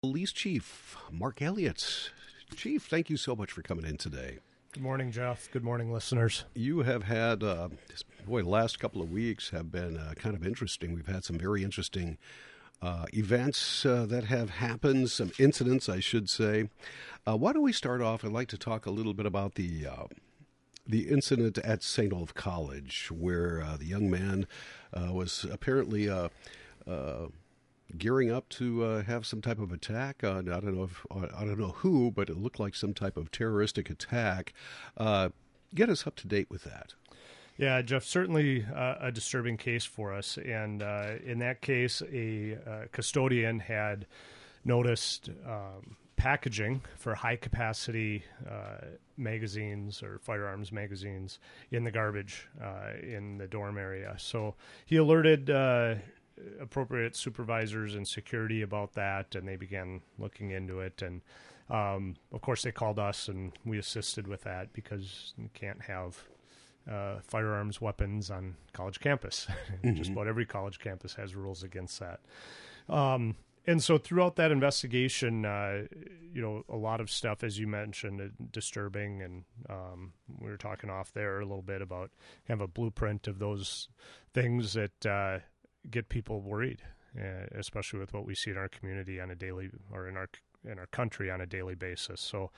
Police Chief Mark Elliott. Chief, thank you so much for coming in today. Good morning, Jeff. Good morning, listeners. You have had, the last couple of weeks have been kind of interesting. We've had some very interesting events that have happened, some incidents, I should say. Why don't we start off? I'd like to talk a little bit about the incident at St. Olaf College, where the young man was apparently gearing up to have some type of attack. I don't know who, but it looked like some type of terroristic attack. Get us up to date with that. Yeah, Jeff, certainly a disturbing case for us. And in that case, a custodian had noticed packaging for high-capacity magazines or firearms magazines in the garbage in the dorm area. So he alerted appropriate supervisors and security about that, and they began looking into it. And of course, they called us, and we assisted with that because you can't have firearms weapons on college campus. Mm-hmm. Just about every college campus has rules against that. And so throughout that investigation, a lot of stuff, as you mentioned, disturbing, and we were talking off there a little bit about kind of a blueprint of those things that get people worried, especially with what we see in our community on a daily, or in our country on a daily basis. So,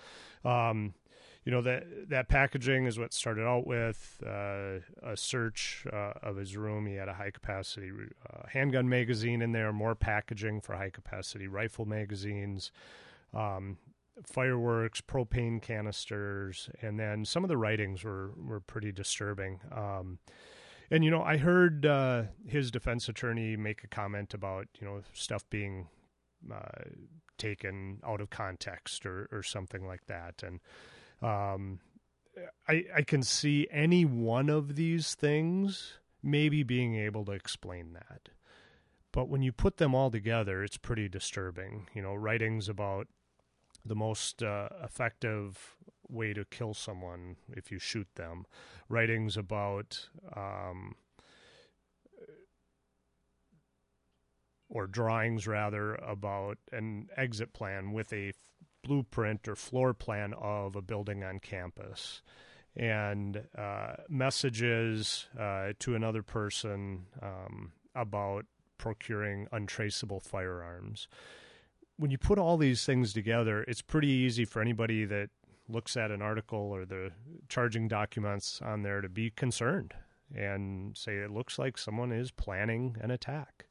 that packaging is what started out with a search of his room. He had a high-capacity handgun magazine in there, more packaging for high-capacity rifle magazines, fireworks, propane canisters, and then some of the writings were pretty disturbing. And, I heard his defense attorney make a comment about, stuff being taken out of context or something like that. And I can see any one of these things maybe being able to explain that. But when you put them all together, it's pretty disturbing. Writings about the most effective way to kill someone if you shoot them, writings about or drawings rather about an exit plan with a blueprint or floor plan of a building on campus, and messages to another person about procuring untraceable firearms. When you put all these things together, it's pretty easy for anybody that looks at an article or the charging documents on there to be concerned and say it looks like someone is planning an attack.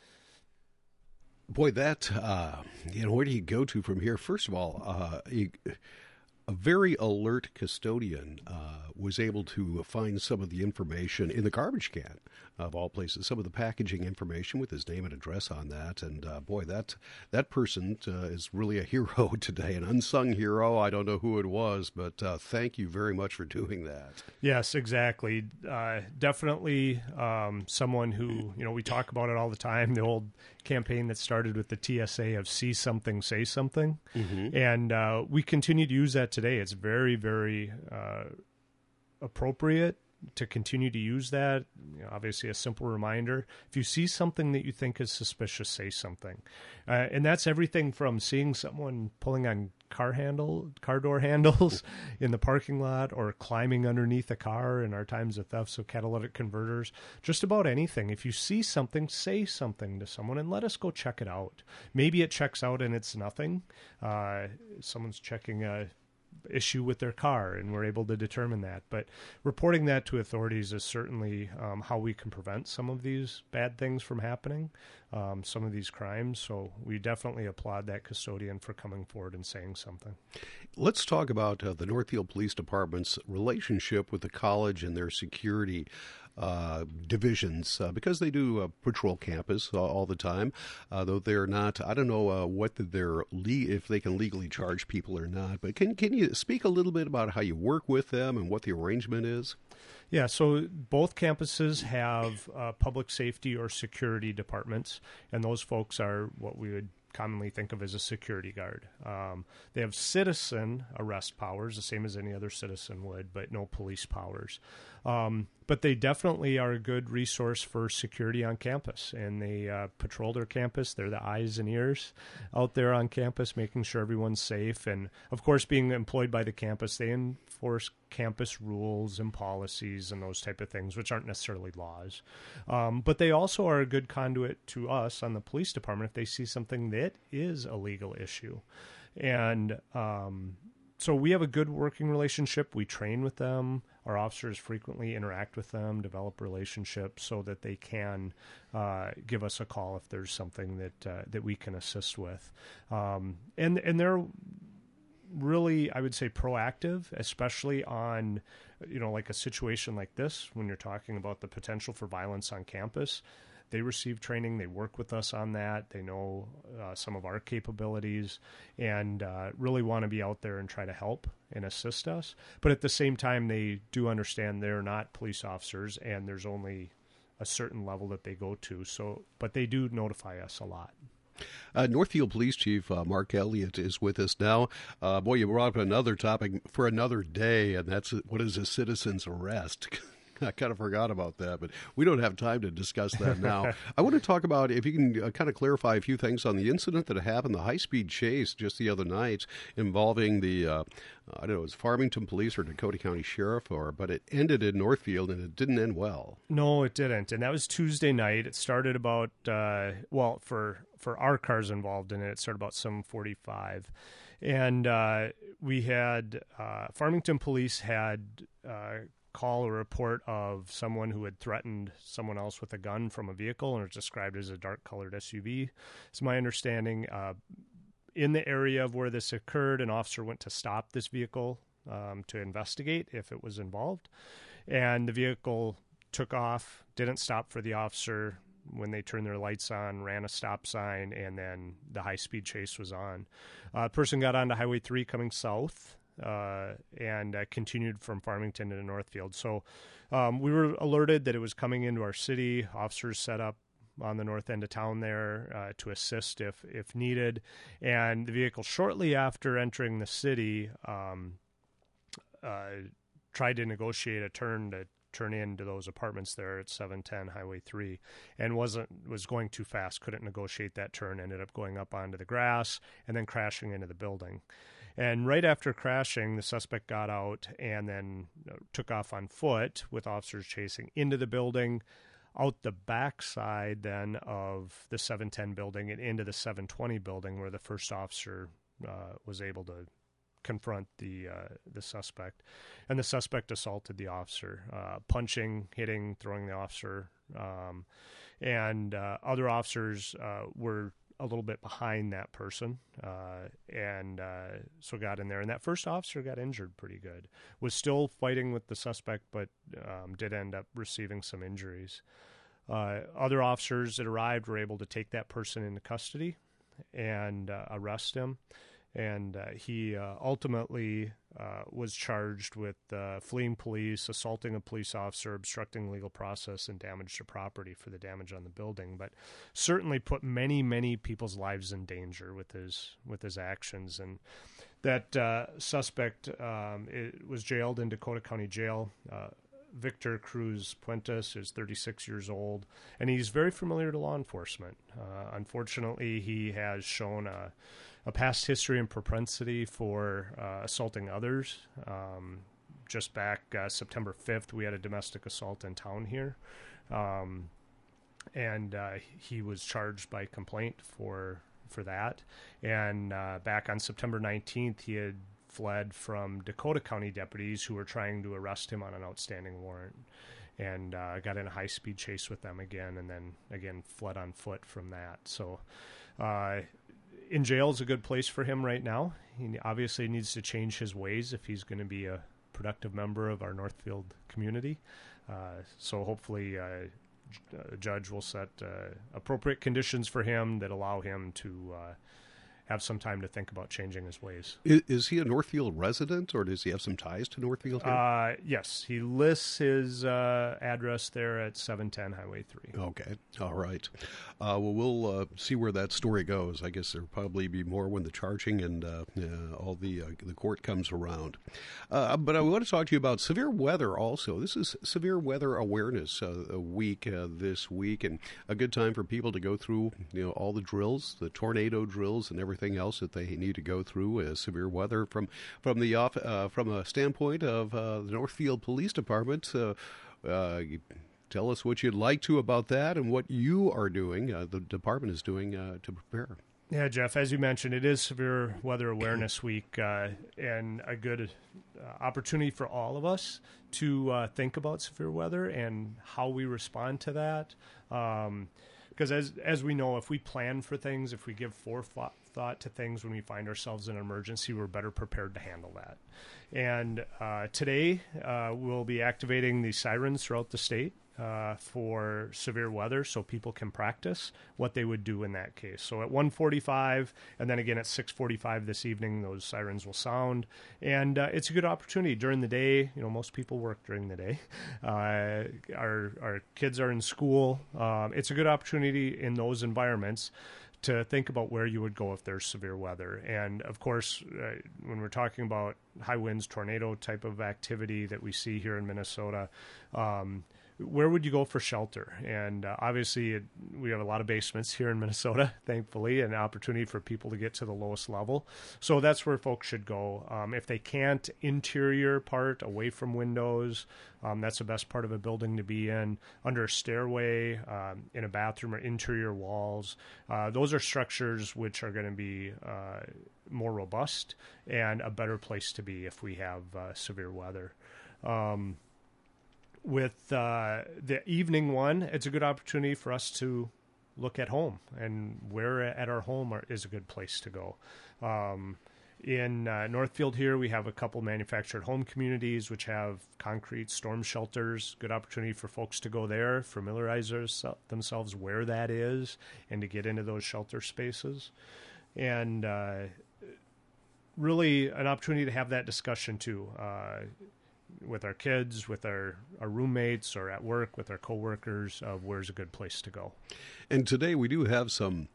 Boy, that, where do you go to from here? First of all, a very alert custodian was able to find some of the information in the garbage can, of all places, some of the packaging information with his name and address on that. And boy, that person is really a hero today, an unsung hero. I don't know who it was, but thank you very much for doing that. Yes, exactly. Definitely someone who, we talk about it all the time, the old campaign that started with the TSA of see something, say something. Mm-hmm. And we continue to use that today. It's very, very appropriate to continue to use that. Obviously, a simple reminder. If you see something that you think is suspicious, say something. And that's everything from seeing someone pulling on car door handles in the parking lot, or climbing underneath a car in our times of theft, so catalytic converters, just about anything. If you see something, say something to someone and let us go check it out. Maybe it checks out and it's nothing. Someone's checking a issue with their car, and we're able to determine that. But reporting that to authorities is certainly how we can prevent some of these bad things from happening, some of these crimes. So we definitely applaud that custodian for coming forward and saying something. Let's talk about the Northfield Police Department's relationship with the college and their security divisions, because they do patrol campus all the time, though they're not, I don't know if they can legally charge people or not, but can you speak a little bit about how you work with them and what the arrangement is? Yeah, so both campuses have public safety or security departments, and those folks are what we would commonly think of as a security guard. They have citizen arrest powers, the same as any other citizen would, but no police powers. But they definitely are a good resource for security on campus, and they patrol their campus. They're the eyes and ears out there on campus, making sure everyone's safe. And, of course, being employed by the campus, they enforce campus rules and policies and those type of things, which aren't necessarily laws. But they also are a good conduit to us on the police department if they see something that is a legal issue. And so we have a good working relationship. We train with them. Our officers frequently interact with them, develop relationships so that they can give us a call if there's something that we can assist with. And they're really, I would say, proactive, especially on, like a situation like this when you're talking about the potential for violence on campus. They receive training. They work with us on that. They know some of our capabilities and really want to be out there and try to help and assist us. But at the same time, they do understand they're not police officers and there's only a certain level that they go to. But they do notify us a lot. Northfield Police Chief Mark Elliott is with us now. Boy, you brought up another topic for another day, and that's what is a citizen's arrest. I kind of forgot about that, but we don't have time to discuss that now. I want to talk about, if you can kind of clarify a few things on the incident that happened, the high-speed chase just the other night involving the, I don't know, it was Farmington Police or Dakota County Sheriff, but it ended in Northfield, and it didn't end well. No, it didn't, and that was Tuesday night. It started about, for our cars involved in it, it started about 7:45. And we had, Farmington Police had call or report of someone who had threatened someone else with a gun from a vehicle and was described as a dark-colored SUV. It's my understanding. In the area of where this occurred, an officer went to stop this vehicle to investigate if it was involved. And the vehicle took off, didn't stop for the officer when they turned their lights on, ran a stop sign, and then the high-speed chase was on. A person got onto Highway 3 coming south, and continued from Farmington to Northfield. So we were alerted that it was coming into our city. Officers set up on the north end of town there to assist if needed. And the vehicle, shortly after entering the city, tried to negotiate a turn to turn into those apartments there at 710 Highway 3 and was going too fast, couldn't negotiate that turn, ended up going up onto the grass and then crashing into the building. And right after crashing, the suspect got out and then took off on foot with officers chasing into the building, out the backside then of the 710 building and into the 720 building where the first officer was able to confront the suspect. And the suspect assaulted the officer, punching, hitting, throwing the officer. And other officers were a little bit behind that person, and so got in there. And that first officer got injured pretty good. Was still fighting with the suspect, but did end up receiving some injuries. Other officers that arrived were able to take that person into custody and arrest him. And he ultimately was charged with fleeing police, assaulting a police officer, obstructing legal process, and damage to property for the damage on the building. But certainly put many, many people's lives in danger with his actions. And that suspect was jailed in Dakota County Jail. Victor Cruz Puentes is 36 years old, and he's very familiar to law enforcement. Unfortunately, he has shown a past history and propensity for assaulting others. Just back September 5th, we had a domestic assault in town here, and he was charged by complaint for that. And back on September 19th, he had fled from Dakota County deputies who were trying to arrest him on an outstanding warrant, and got in a high-speed chase with them again, and then again fled on foot from that. So in jail is a good place for him right now. He obviously needs to change his ways if he's going to be a productive member of our Northfield community. So hopefully a judge will set appropriate conditions for him that allow him to have some time to think about changing his ways. Is he a Northfield resident, or does he have some ties to Northfield here? Yes, he lists his address there at 710 Highway 3. Okay, all right. Well, we'll see where that story goes. I guess there'll probably be more when the charging and all the court comes around. But I want to talk to you about severe weather also. This is Severe Weather Awareness Week this week, and a good time for people to go through all the drills, the tornado drills, and everything else that they need to go through severe weather from a standpoint of the Northfield Police Department. Tell us what you'd like to about that and what you are doing, the department is doing to prepare. Yeah, Jeff, as you mentioned, it is Severe Weather Awareness Week and a good opportunity for all of us to think about severe weather and how we respond to that. Because as we know, if we plan for things, if we give forethought to things when we find ourselves in an emergency, we're better prepared to handle that. And today we'll be activating the sirens throughout the state for severe weather, so people can practice what they would do in that case. So at 1:45 and then again at 6:45 this evening, those sirens will sound, and it's a good opportunity during the day. Most people work during the day. Our kids are in school. It's a good opportunity in those environments to think about where you would go if there's severe weather. And of course, when we're talking about high winds, tornado type of activity that we see here in Minnesota, where would you go for shelter? And obviously, we have a lot of basements here in Minnesota, thankfully, an opportunity for people to get to the lowest level. So that's where folks should go. If they can't, interior part, away from windows, that's the best part of a building to be in, under a stairway, in a bathroom or interior walls. Those are structures which are going to be more robust and a better place to be if we have severe weather. With the evening one, it's a good opportunity for us to look at home and where at our home is a good place to go. In Northfield here, we have a couple manufactured home communities which have concrete storm shelters. Good opportunity for folks to go there, familiarize themselves where that is, and to get into those shelter spaces. And really an opportunity to have that discussion too. With our kids, with our roommates, or at work with our coworkers of where's a good place to go. And today we do have some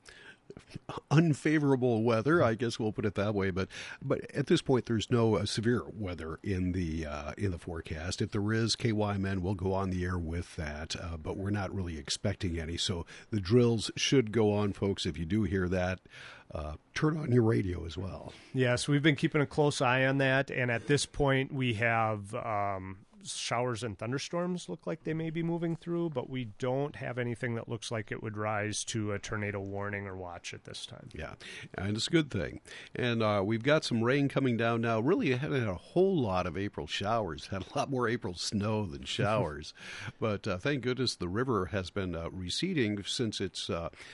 unfavorable weather, I guess we'll put it that way. But at this point, there's no severe weather in the forecast. If there is, KYMN will go on the air with that, but we're not really expecting any. So the drills should go on, folks. If you do hear that, turn on your radio as well. Yes, we've been keeping a close eye on that, and at this point we have showers and thunderstorms look like they may be moving through, but we don't have anything that looks like it would rise to a tornado warning or watch at this time. Yeah, and it's a good thing. And we've got some rain coming down now. Really had a whole lot of April showers, had a lot more April snow than showers. But thank goodness the river has been receding since its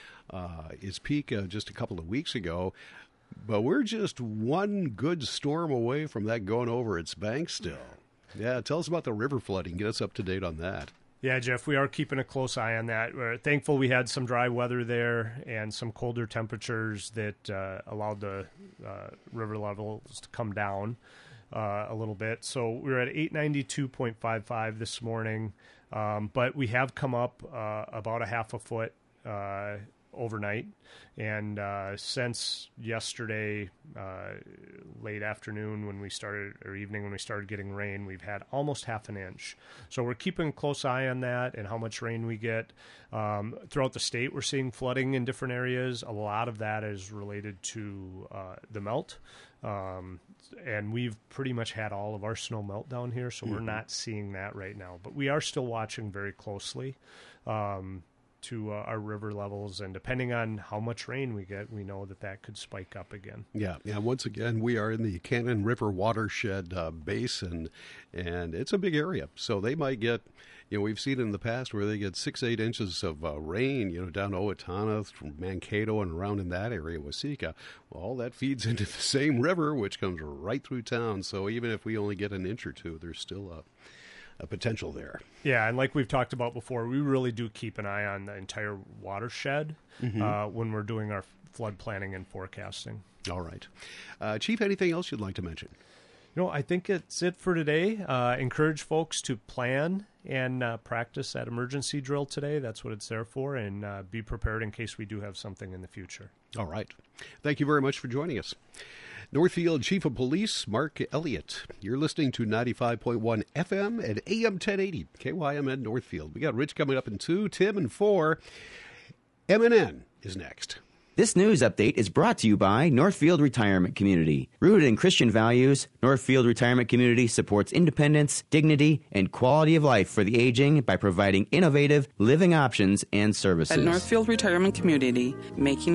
peak just a couple of weeks ago. But we're just one good storm away from that going over its banks still. Yeah, tell us about the river flooding. Get us up to date on that. Yeah, Jeff, we are keeping a close eye on that. We're thankful we had some dry weather there and some colder temperatures that allowed the river levels to come down a little bit. So we were at 892.55 this morning, but we have come up about a half a foot overnight, and since yesterday late afternoon when we started, or evening when we started getting rain, we've had almost half an inch. So we're keeping a close eye on that and how much rain we get. Throughout the state, we're seeing flooding in different areas. A lot of that is related to the melt. And we've pretty much had all of our snow melt down here, so we're not seeing that right now. But we are still watching very closely to our river levels, and depending on how much rain we get, we know that could spike up again. Yeah. Once again, we are in the Cannon River watershed basin, and it's a big area. So they might get, we've seen in the past where they get 6-8 inches of rain, down to Owatonna, from Mankato, and around in that area, Waseca. Well, all that feeds into the same river, which comes right through town. So even if we only get an inch or two, there's still a potential there. Yeah, and like we've talked about before, we really do keep an eye on the entire watershed when we're doing our flood planning and forecasting. All right. Chief, anything else you'd like to mention? I think it's it for today. Encourage folks to plan and practice that emergency drill today. That's what it's there for, and be prepared in case we do have something in the future. All right. Thank you very much for joining us. Northfield Chief of Police Mark Elliott. You're listening to 95.1 FM and AM 1080 KYMN Northfield. We got Rich coming up in 2, Tim in 4. MNN is next. This news update is brought to you by Northfield Retirement Community. Rooted in Christian values, Northfield Retirement Community supports independence, dignity, and quality of life for the aging by providing innovative living options and services. At Northfield Retirement Community, making